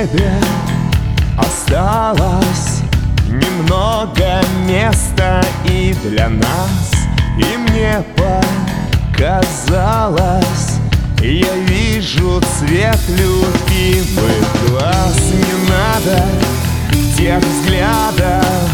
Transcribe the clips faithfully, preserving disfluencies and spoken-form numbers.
небе осталось немного места и для нас. И мне показалось, я вижу цвет любимых глаз. Не надо тех взглядов,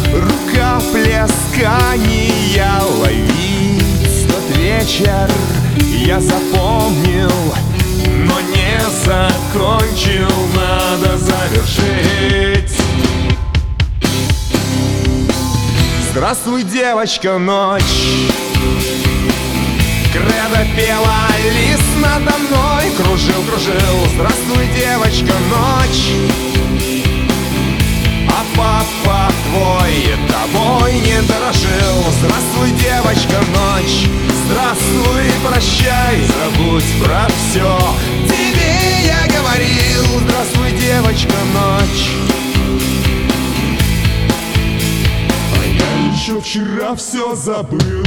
рукоплескания ловить. Тот вечер я запомнил, но не закончил, надо завершить. Здравствуй, девочка, ночь. Кредо пела, лист надо мной кружил, кружил. Здравствуй, девочка, ночь. А папа твой тобой не дорожил. Здравствуй, девочка, ночь. Здравствуй, прощай, забудь про все. Тебе я говорил. Здравствуй, девочка, ночь. А я еще вчера все забыл.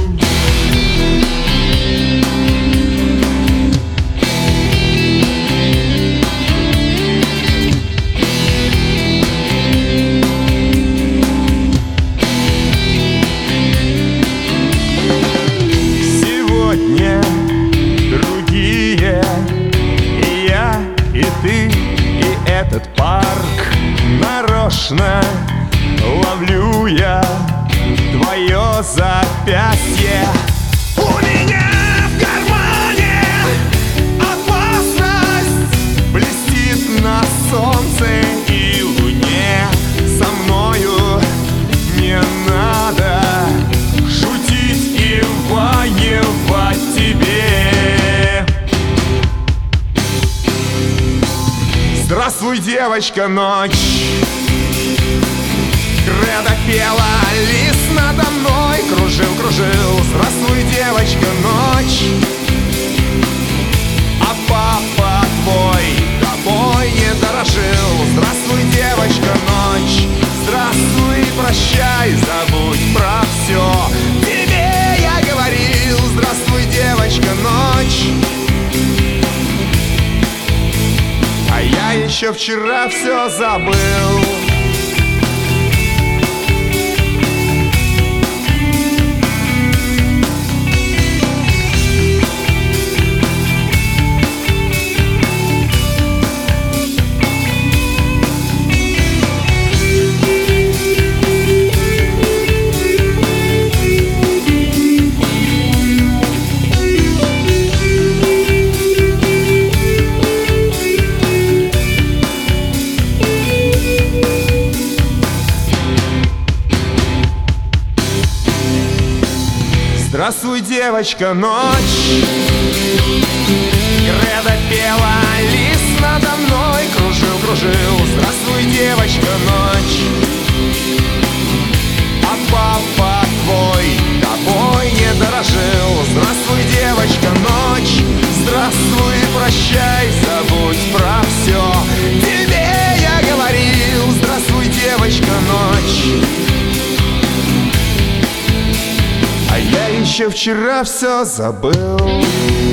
Сегодня другие, и я, и ты, и этот парк. Нарочно ловлю я твое запястье. У меня в кармане опасность блестит на солнце и луне. Со мною не надо шутить и воевать тебе. Здравствуй, девочка, ночь. Кредо пела, лист надо мной кружил, кружил. Здравствуй, девочка, ночь. А папа твой тобой не дорожил. Здравствуй, девочка, ночь. Здравствуй, прощай, забудь про все. Тебе я говорил. Здравствуй, девочка, ночь. А я еще вчера все забыл. Здравствуй, девочка, ночь. Кредо пела, лист надо мной кружил, кружил. Здравствуй, девочка, ночь. А папа твой тобой не дорожил. Здравствуй, девочка, ночь. Здравствуй, прощай, забудь про все. Тебе я говорил. Здравствуй, девочка, ночь. А я еще вчера все забыл.